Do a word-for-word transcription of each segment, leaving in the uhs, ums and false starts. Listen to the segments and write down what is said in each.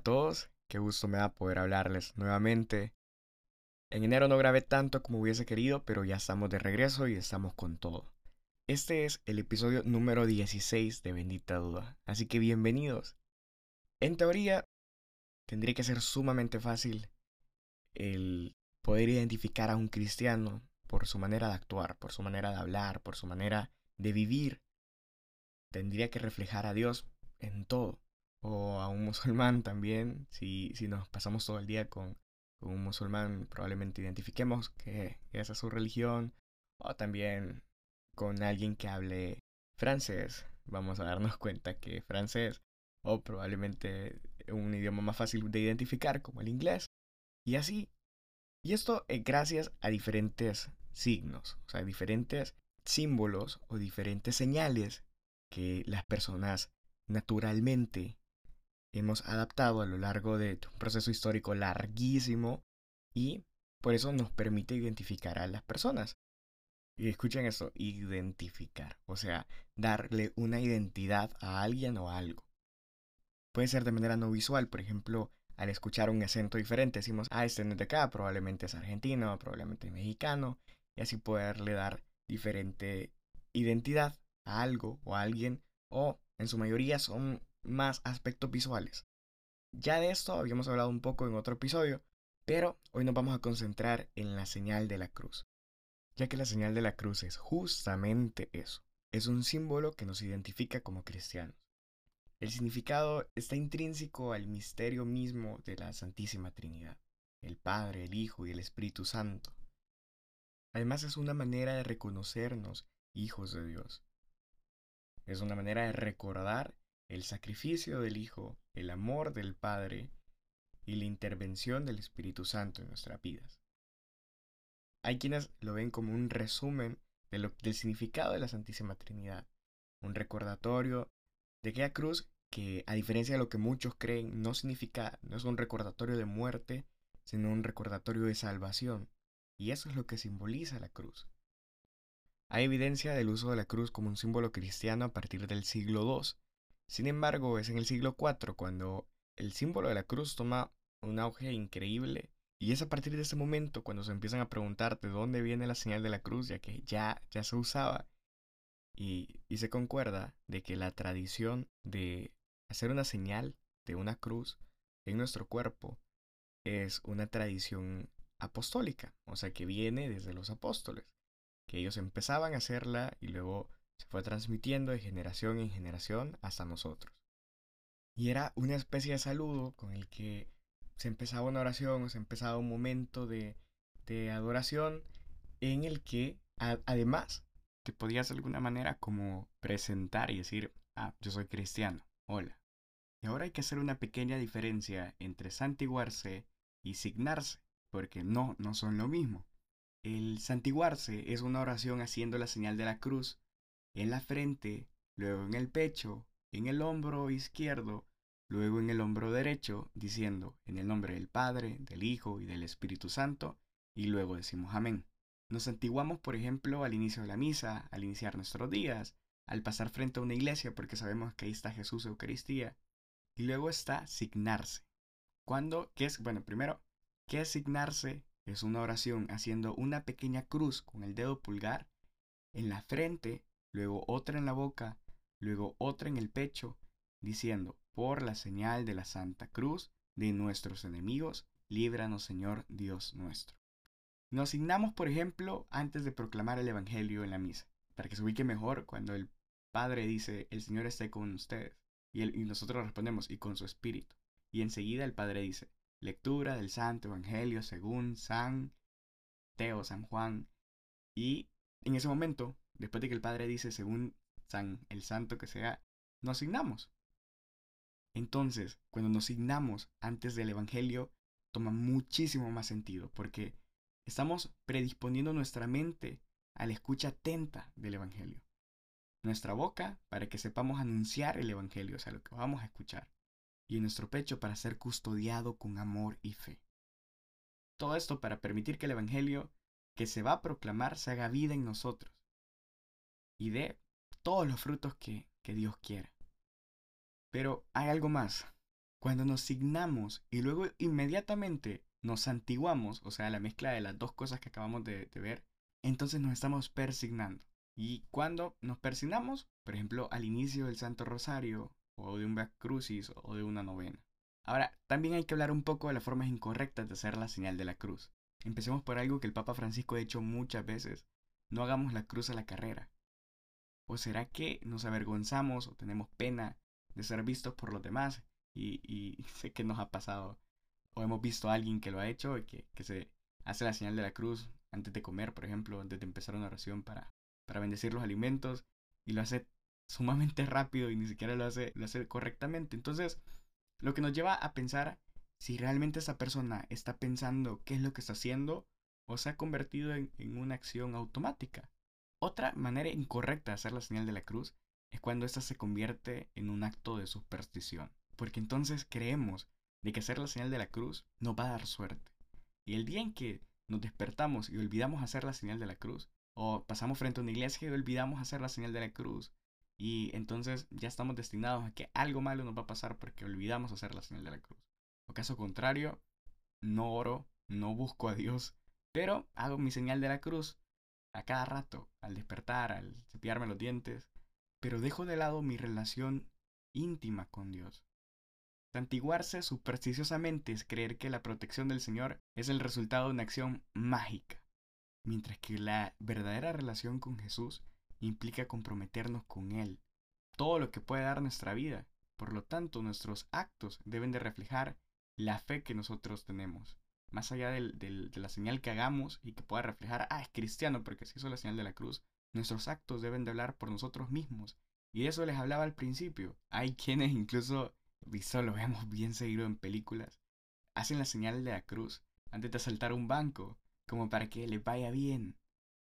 todos, qué gusto me da poder hablarles nuevamente. En enero no grabé tanto como hubiese querido, pero ya estamos de regreso y estamos con todo. Este es el episodio número dieciséis de Bendita Duda, así que bienvenidos. En teoría, tendría que ser sumamente fácil el poder identificar a un cristiano por su manera de actuar, por su manera de hablar, por su manera de vivir. Tendría que reflejar a Dios en todo. O a un musulmán también. Si, si nos pasamos todo el día con, con un musulmán, probablemente identifiquemos que esa es su religión. O también con alguien que hable francés. Vamos a darnos cuenta que francés, o probablemente un idioma más fácil de identificar como el inglés. Y así. Y esto es gracias a diferentes signos, o sea, diferentes símbolos o diferentes señales que las personas naturalmente hemos adaptado a lo largo de un proceso histórico larguísimo y por eso nos permite identificar a las personas. Y escuchen eso, identificar, o sea, darle una identidad a alguien o a algo. Puede ser de manera no visual, por ejemplo, al escuchar un acento diferente decimos, ah, este no es de acá, probablemente es argentino, probablemente es mexicano, y así poderle dar diferente identidad a algo o a alguien, o en su mayoría son más aspectos visuales. Ya de esto habíamos hablado un poco en otro episodio, pero hoy nos vamos a concentrar en la señal de la cruz, ya que la señal de la cruz es justamente eso, es un símbolo que nos identifica como cristianos. El significado está intrínseco al misterio mismo de la Santísima Trinidad, el Padre, el Hijo y el Espíritu Santo. Además es una manera de reconocernos hijos de Dios. Es una manera de recordar el sacrificio del Hijo, el amor del Padre y la intervención del Espíritu Santo en nuestras vidas. Hay quienes lo ven como un resumen de lo, del significado de la Santísima Trinidad, un recordatorio de aquella cruz que, a diferencia de lo que muchos creen, no significa, no es un recordatorio de muerte, sino un recordatorio de salvación. Y eso es lo que simboliza la cruz. Hay evidencia del uso de la cruz como un símbolo cristiano a partir del siglo segundo. Sin embargo, es en el siglo cuarto cuando el símbolo de la cruz toma un auge increíble. Y es a partir de ese momento cuando se empiezan a preguntar de dónde viene la señal de la cruz, ya que ya, ya se usaba. Y, y se concuerda de que la tradición de hacer una señal de una cruz en nuestro cuerpo es una tradición apostólica, o sea que viene desde los apóstoles, que ellos empezaban a hacerla y luego se fue transmitiendo de generación en generación hasta nosotros. Y era una especie de saludo con el que se empezaba una oración, o se empezaba un momento de, de adoración en el que a, además te podías de alguna manera como presentar y decir, ah, yo soy cristiano, hola. Y ahora hay que hacer una pequeña diferencia entre santiguarse y signarse, porque no, no son lo mismo. El santiguarse es una oración haciendo la señal de la cruz en la frente, luego en el pecho, en el hombro izquierdo, luego en el hombro derecho, diciendo en el nombre del Padre, del Hijo y del Espíritu Santo, y luego decimos amén. Nos santiguamos, por ejemplo, al inicio de la misa, al iniciar nuestros días, al pasar frente a una iglesia porque sabemos que ahí está Jesús Eucaristía, y luego está signarse. ¿Cuándo? ¿Qué es? Bueno, primero, ¿qué es signarse? Es una oración haciendo una pequeña cruz con el dedo pulgar en la frente, luego otra en la boca, luego otra en el pecho, diciendo, por la señal de la Santa Cruz de nuestros enemigos, líbranos Señor Dios nuestro. Nos signamos, por ejemplo, antes de proclamar el Evangelio en la misa, para que se ubique mejor cuando el Padre dice, el Señor esté con ustedes, y, el, y nosotros respondemos, y con su Espíritu. Y enseguida el Padre dice, lectura del Santo Evangelio según San Teo, San Juan, y en ese momento, después de que el Padre dice según San el Santo que sea, nos signamos. Entonces, cuando nos signamos antes del Evangelio, toma muchísimo más sentido, porque estamos predisponiendo nuestra mente a la escucha atenta del Evangelio. Nuestra boca para que sepamos anunciar el Evangelio, o sea, lo que vamos a escuchar. Y en nuestro pecho para ser custodiado con amor y fe. Todo esto para permitir que el Evangelio que se va a proclamar se haga vida en nosotros y dé todos los frutos que, que Dios quiera. Pero hay algo más. Cuando nos signamos y luego inmediatamente nos santiguamos, o sea, la mezcla de las dos cosas que acabamos de, de ver, entonces nos estamos persignando. Y cuando nos persignamos, por ejemplo, al inicio del Santo Rosario, o de un Via Crucis, o de una novena. Ahora, también hay que hablar un poco de las formas incorrectas de hacer la señal de la cruz. Empecemos por algo que el Papa Francisco ha dicho muchas veces. No hagamos la cruz a la carrera. ¿O será que nos avergonzamos o tenemos pena de ser vistos por los demás? Y, y sé que nos ha pasado. O hemos visto a alguien que lo ha hecho y que, que se hace la señal de la cruz antes de comer, por ejemplo, antes de empezar una oración para, para bendecir los alimentos. Y lo hace sumamente rápido y ni siquiera lo hace, lo hace correctamente. Entonces, lo que nos lleva a pensar si realmente esa persona está pensando qué es lo que está haciendo o se ha convertido en, en una acción automática. Otra manera incorrecta de hacer la señal de la cruz es cuando ésta se convierte en un acto de superstición. Porque entonces creemos de que hacer la señal de la cruz nos va a dar suerte. Y el día en que nos despertamos y olvidamos hacer la señal de la cruz, o pasamos frente a una iglesia y olvidamos hacer la señal de la cruz, y entonces ya estamos destinados a que algo malo nos va a pasar porque olvidamos hacer la señal de la cruz. O caso contrario, no oro, no busco a Dios, pero hago mi señal de la cruz a cada rato, al despertar, al cepillarme los dientes, pero dejo de lado mi relación íntima con Dios. Santiguarse supersticiosamente es creer que la protección del Señor es el resultado de una acción mágica, mientras que la verdadera relación con Jesús implica comprometernos con Él, todo lo que puede dar nuestra vida. Por lo tanto, nuestros actos deben de reflejar la fe que nosotros tenemos. Más allá del, del, de la señal que hagamos y que pueda reflejar, ah, es cristiano porque se hizo la señal de la cruz, nuestros actos deben de hablar por nosotros mismos. Y de eso les hablaba al principio. Hay quienes incluso, y eso lo vemos bien seguido en películas, hacen la señal de la cruz antes de asaltar un banco, como para que les vaya bien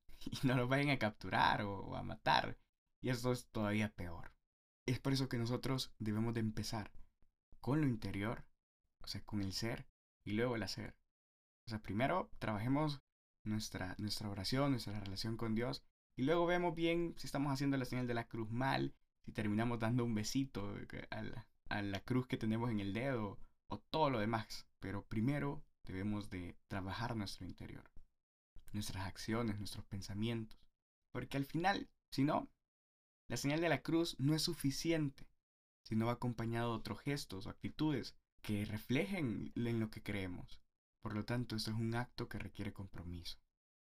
y no los vayan a capturar o, o a matar. Y eso es todavía peor. Es por eso que nosotros debemos de empezar con lo interior, o sea, con el ser, y luego el hacer. O sea, primero trabajemos nuestra, nuestra oración, nuestra relación con Dios, y luego vemos bien si estamos haciendo la señal de la cruz mal, si terminamos dando un besito a la, a la cruz que tenemos en el dedo, o todo lo demás. Pero primero debemos de trabajar nuestro interior, nuestras acciones, nuestros pensamientos. Porque al final, si no, la señal de la cruz no es suficiente, sino va acompañado de otros gestos o actitudes que reflejen en lo que creemos. Por lo tanto, esto es un acto que requiere compromiso.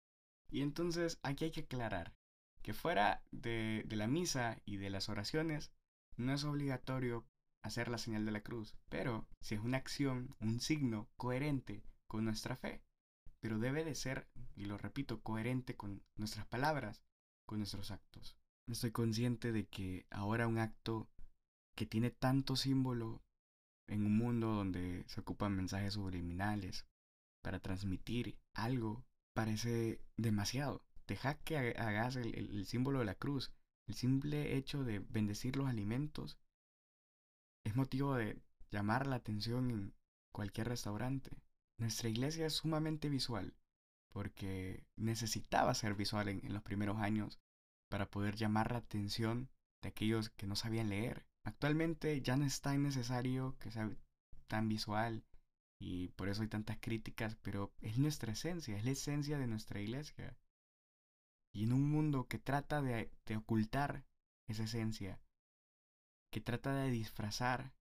Y entonces aquí hay que aclarar que fuera de, de la misa y de las oraciones, no es obligatorio hacer la señal de la cruz, pero si es una acción, un signo coherente con nuestra fe, pero debe de ser, y lo repito, coherente con nuestras palabras, con nuestros actos. Estoy consciente de que ahora un acto que tiene tanto símbolo en un mundo donde se ocupan mensajes subliminales para transmitir algo parece demasiado. Deja que hagas el, el, el símbolo de la cruz. El simple hecho de bendecir los alimentos es motivo de llamar la atención en cualquier restaurante. Nuestra iglesia es sumamente visual porque necesitaba ser visual en, en los primeros años para poder llamar la atención de aquellos que no sabían leer. Actualmente ya no es tan necesario que sea tan visual y por eso hay tantas críticas, pero es nuestra esencia, es la esencia de nuestra iglesia. Y en un mundo que trata de, de ocultar esa esencia, que trata de disfrazar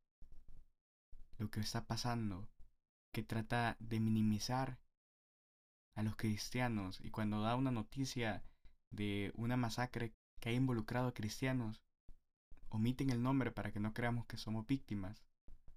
lo que está pasando, que trata de minimizar a los cristianos y cuando da una noticia de una masacre que ha involucrado a cristianos, omiten el nombre para que no creamos que somos víctimas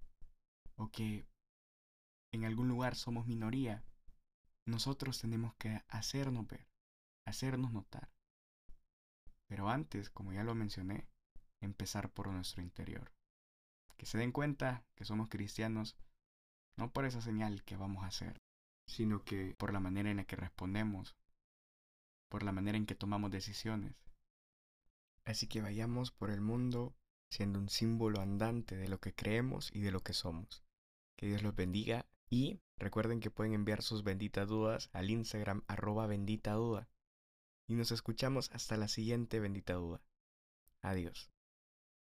o que en algún lugar somos minoría. Nosotros tenemos que hacernos ver, hacernos notar. Pero antes, como ya lo mencioné, empezar por nuestro interior. Que se den cuenta que somos cristianos no por esa señal que vamos a hacer, sino que por la manera en la que respondemos, por la manera en que tomamos decisiones. Así que vayamos por el mundo siendo un símbolo andante de lo que creemos y de lo que somos. Que Dios los bendiga y recuerden que pueden enviar sus benditas dudas al Instagram arroba bendita duda. Y nos escuchamos hasta la siguiente bendita duda. Adiós.